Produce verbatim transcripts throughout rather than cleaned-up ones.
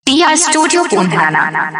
टिया studio पुंधाना।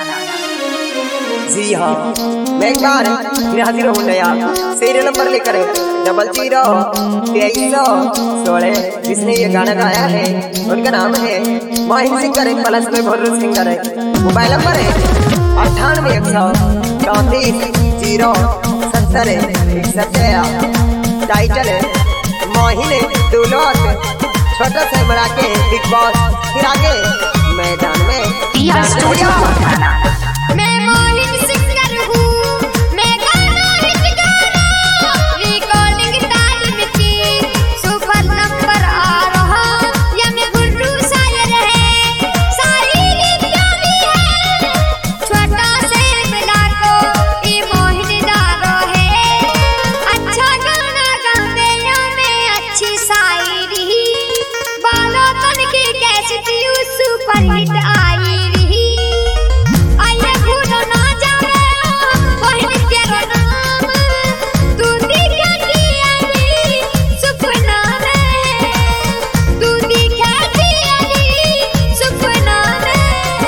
जी हाँ, मैं एक बार फिर हाजिर हूँ नया सीरियल नंबर लेकर डबल जीरो तेईस सौ सोलह। जिसने ये गाना गाया है उनका नाम है माहिन सिंगर प्लस में भोलू सिंगर। मोबाइल नंबर है अट्ठानवे एक सौ चौंतीस जीरो सत्तर इकसठ। टाइटल है माहिन दुलौत छोटा से बड़ा के बिग बॉस। फिर आगे मैदान में टिया स्टूडियो पुंधाना। मैं माहिन सिंगर हूँ, मैं गाना हिट गाना रिकॉर्डिंग टाइम की सुपर नंबर आ रहा। यंग गुड्डू शायर है, शायरी प्यारी है, छोटा से मिला को ये माहिन दारो है। अच्छा गाना गावे में अच्छी शायरी, बालों तन की कैसेट सुपर हिट आई रही। आइए भूलो ना जावे माहिन तेरा नाम, तू दिखा दिया नी सपना में, तू दिखा दिया नी सपना में।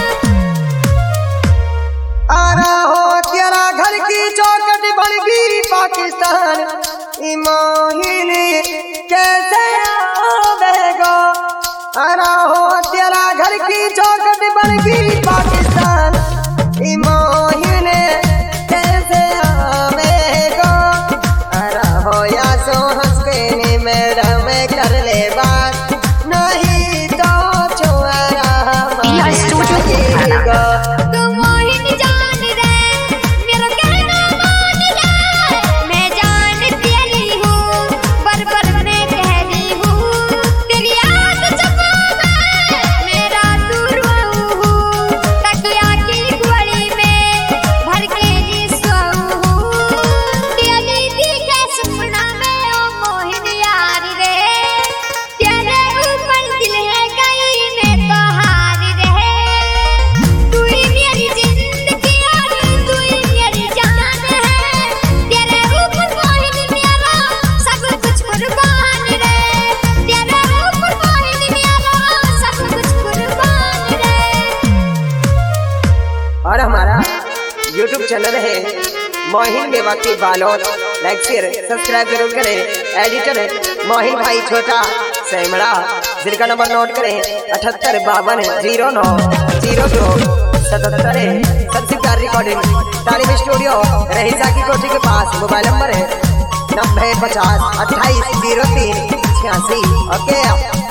आ रहा हो तेरा घर की चौखट बन गई पाकिस्तान। माहिन कैसे आवेगा। आ रहा हो तेरा घर की चौखट बन गई पाकिस्तान। माहिन कैसे आवेगा। आ रहा हो या सो हंस के मैडम कर ले बात, नहीं तो छोरा टिया स्टूडियो पुंधाना। तू माहिन जान रे मेरा कहना मान ले, मैं जान तेरी हूँ बर बर मैं कहरी हूँ। तेरी याद जबा में मेरा दूर हूँ, तकिया की गोली में भर के जी सोऊं हूँ। तेरी दिखे सपना में ओ माहिन यार रे, तेरे ऊपर दिल है गई मैं तो हार रहे। तू ही मेरी जिंदगी और तू ही मेरी जान है, तेरे ऊपर माहिन मेरा सब कुछ कुर्बान रे, तेरे ऊपर माहिन मेरा सब कुछ कुर्बान रे। और हमारा यूट्यूब चैनल है माहिन मेवा की बालोद। लाइक शेयर सब्सक्राइब जरूर करें। एडिटर है माहिन भाई छोटा सैमड़ा, जिनका नंबर नोट करें अठहत्तर बावन जीरो नौ जीरो दो सतहत्तर। सबसे प्यार रिकॉर्डिंग तालीम स्टूडियो रहीसा की कोठी के पास। मोबाइल नंबर है नब्बे पचास अट्ठाईस जीरो तीन छियासी। Okay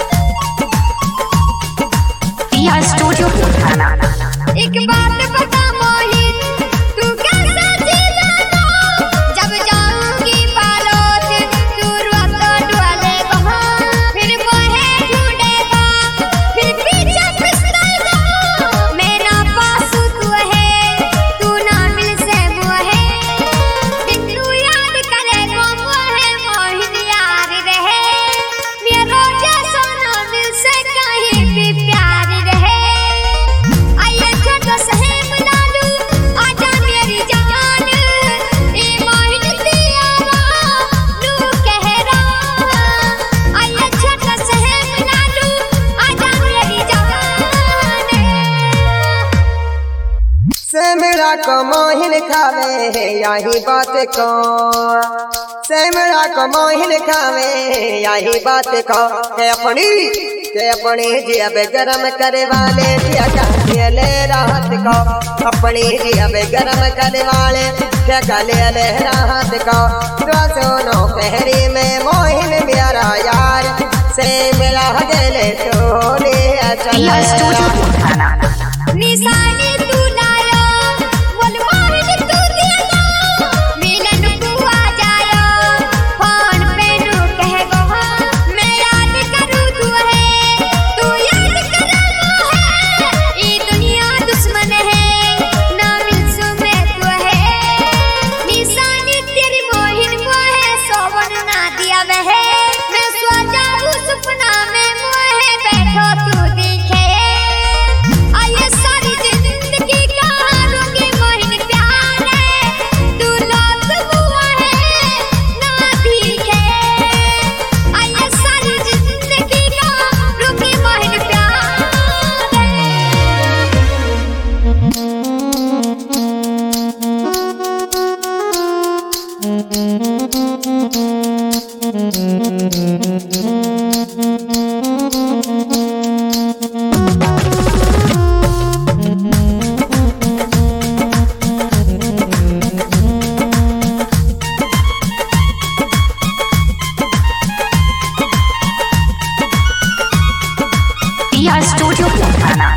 Tiya studio Pundhana. एक बात बता माहिन, तू कैसे जीना जब जाऊंगी बालोद, तू रोता डुलेगा फिर मोहे ढूंढेगा, फिर पीछे फिसलेगा। मेरा पास तू है, तू ना मिल से मोहे, तू याद करेगा मोहे माहिन यार रहे। मेरा जैसा ना मिल से कहीं भी प्यार रहे। आइए छोटा सहे मिला लूं, आजा मेरी जान, ए माहिन तेरा नू कह रहा। आइए छोटा सहे मिला लूं, आजा मेरी जान। से मेरा को माहिन खावे है यही बात को, से मेरा को माहिन खावे यही बात को। के अपनी के अपनी जिया गरम करे वाले जिया का ले राहत को, अपनी जिया गरम करे वाले क्या का ले ले राहत को। तो सुनो पहरी में माहिन मेरा यार, से मिला गले तो ले टिया स्टूडियो पुंधाना। निशानी तू लाया बोल माहिन तू दिया, मिलन तू आ जाया फोन पे नू कहेगा मैं याद करूँ तू है, तू याद करा है। ये दुनिया दुश्मन है ना मिल सो मैं तू है, निशानी तेरी माहिन मोहे सोवन ना दिया वह। मैं सो जाऊँ सपना में मोहे बैठो तू दिखे। आइए सारी जिंदगी का रोगी माहिन प्यार है, तू लौट हुआ है ना दिखे। आइए सारी जिंदगी का रोगी माहिन प्यार है। पिया स्टूडियो थाना।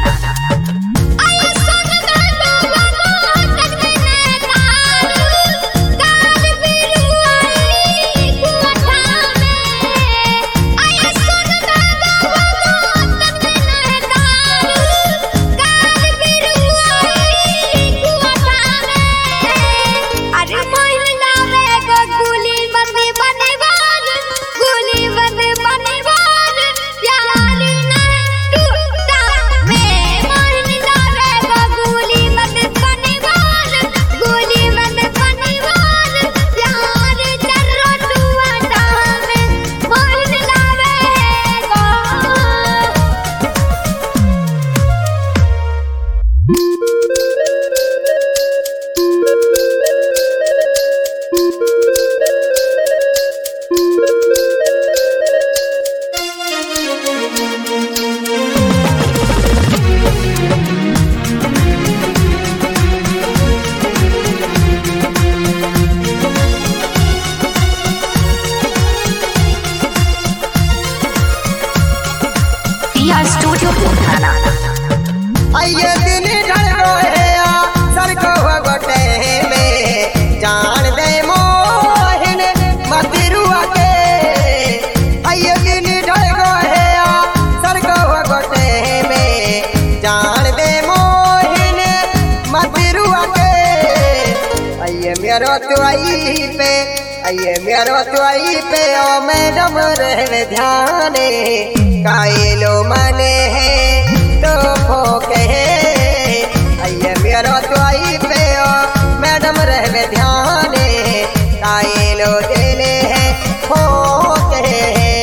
पिया स्टूडियो थाना। आइए दिन ढल गए सर को गोटे में जान दे मोहन मतिरुआ के। आइए दिन ढल गए सर को गोटे में जान दे मोहन मतिरुआ के। आइए मेरो तुआई पे आइए मेरो तुआई पे ओ मैडम रहे ध्याने कायलो मने है तो फोके आइए मेरो तुआई पे ओ मैडम रहे ध्याने कायलो देले है फोके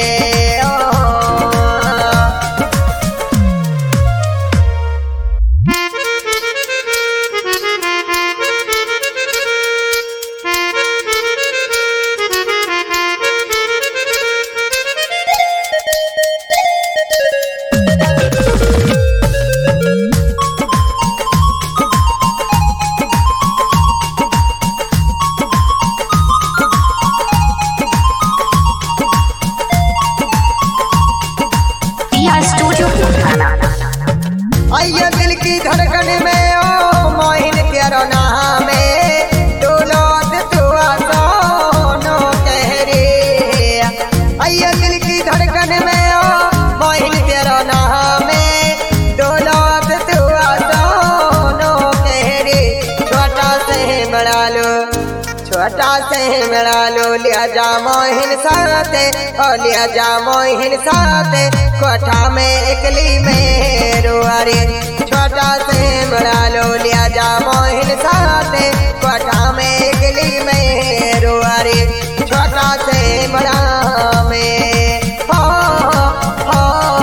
आइए दिल की धड़कन में ओ मोहिन तेरो नाम में डोलत तुआ सोनो कह रे। आइए दिल की धड़कन में ओ मोहिन तेरो नाम में डोलत तुआ सोनो कह रे। छोटा से मिला लो छोटा से मिला लो लिया जा मोहिन साथे ओ लिया जा मोहिन साथे कोठा में एकली में रुआरी। छोटा से मिला लो लिया जा मोहिन साथे कोठा में एकली में रुआरी। छोटा से मिला में हो हो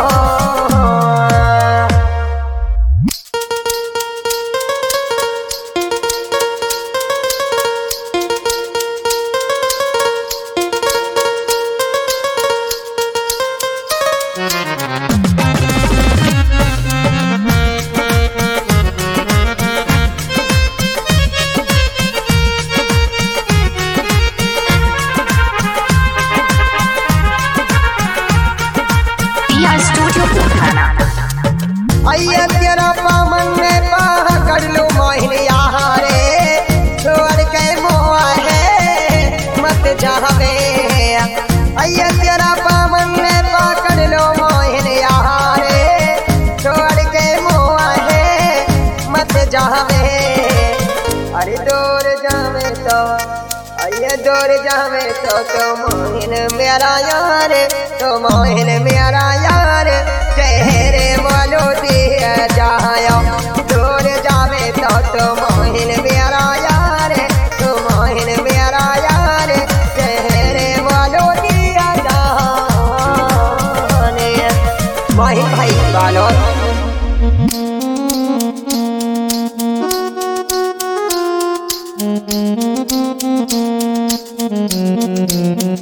आइए तेरा पामन में पकड़ लो मोहिन यहाँ रे छोड़ के मोआ है मत जावे। आइए तेरा पामन में पकड़ लो मोहिन यहाँ रे छोड़ के मोआ है मत जावे। अरे दूर जावे तो आइए दूर जावे तो तो मोहिन मेरा यार तो मोहिन मेरा यार चेहरे वालो दिया जाया। दूर जावे तो तो मोहिन मेरा यार तो मोहिन मेरा यार चेहरे वालो दिया जाने। मोहिन भाई वालो Mm-hmm.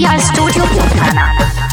पिया स्टूडियो थाना।